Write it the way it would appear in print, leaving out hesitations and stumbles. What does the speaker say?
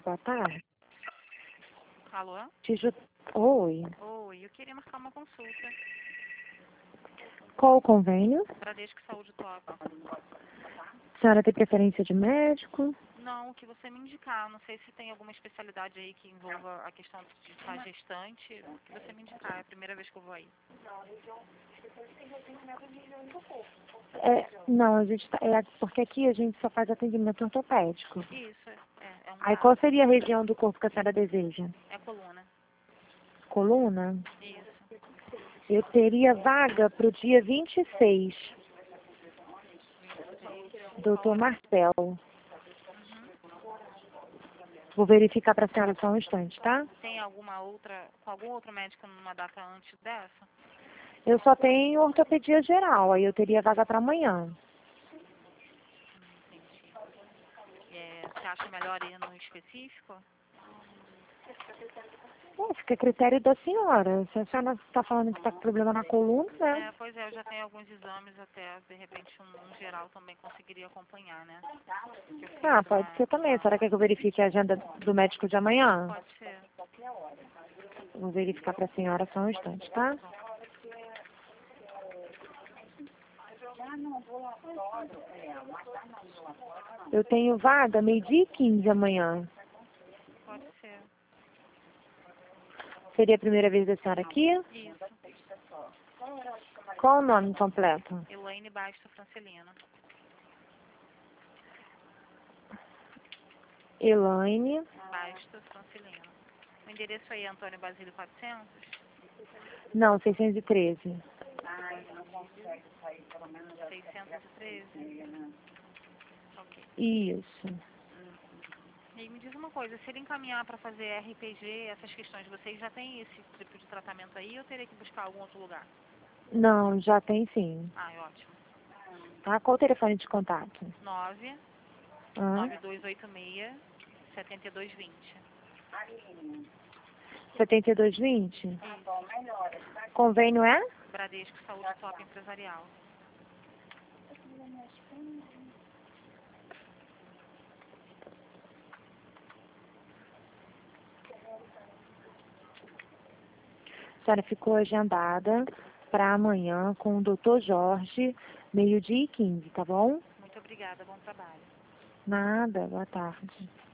boa tarde. Alô? Oi. Oi, eu queria marcar uma consulta. Qual o convênio? Bradesco Saúde Top. A senhora tem preferência de médico? Não, o que você me indicar. Não sei se tem alguma especialidade aí que envolva a questão de estar gestante. O que você me indicar. É a primeira vez que eu vou aí. Não, a gente porque aqui a gente só faz atendimento ortopédico. Isso, é um Aí caso. qual seria a região do corpo que a senhora deseja? É a coluna. Coluna? Isso. Eu teria vaga para o dia 26. Doutor Marcel. Uhum. Vou verificar para a senhora só um instante, tá? Tem com algum outro médico numa data antes dessa? Eu só tenho ortopedia geral, aí eu teria vaga para amanhã. Entendi. Você acha melhor ir no específico? Fica a critério da senhora. Se a senhora está falando que está com problema na coluna, né? Pois é, eu já tenho alguns exames até, de repente, um geral também conseguiria acompanhar, né? Pode ser também. A senhora quer que eu verifique a agenda do médico de amanhã? Pode ser. Vou verificar para a senhora só um instante, tá? Eu tenho vaga 12h15 amanhã. Pode ser. Seria a primeira vez da senhora aqui? Isso. Qual o nome completo? Elaine Basto Francelino. Elaine. Basto Francelino. O endereço aí é Antônio Basílio 400? Não, 613. 613? Ok. Isso. E me diz uma coisa, se ele encaminhar para fazer RPG, essas questões, vocês já têm esse tipo de tratamento aí ou teria que buscar algum outro lugar? Não, já tem sim. É ótimo. Tá? Qual o telefone de contato? 99286 7220. 7220? Isso. Convênio é? Bradesco Saúde Top Empresarial. A senhora ficou agendada para amanhã com o Dr. Jorge, 12h15, tá bom? Muito obrigada, bom trabalho. Nada, boa tarde.